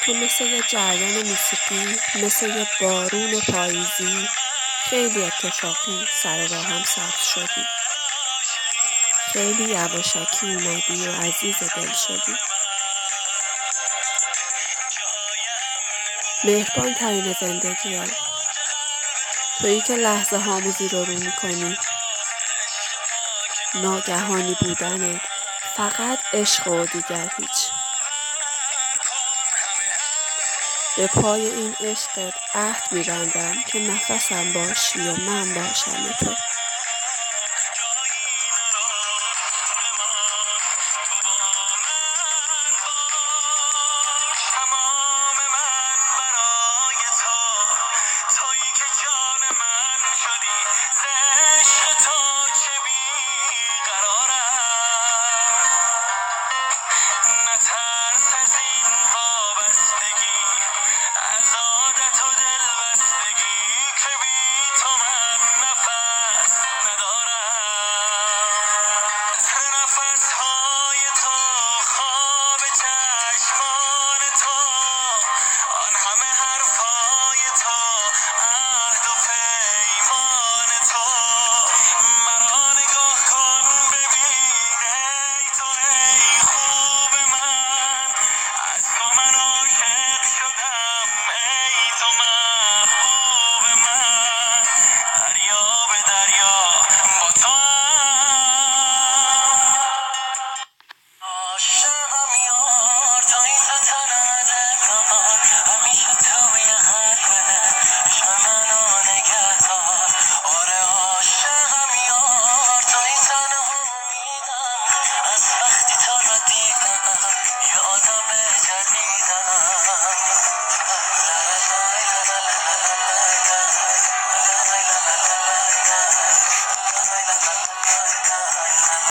تو مثل یه جریان موسیقی، مثل یه بارون پاییزی، خیلی اتفاقی سر راهم سبز شدی. خیلی یواشکی اومدی و عزیز دل شدی. مهربان ترین زندگیم، تویی که لحظه هامو زیر و رو میکنی. ناگهانی بودنت فقط عشق و دیگر هیچ. به پای این عشقت عهد میبندم که نفسم باشی و من باشم تو.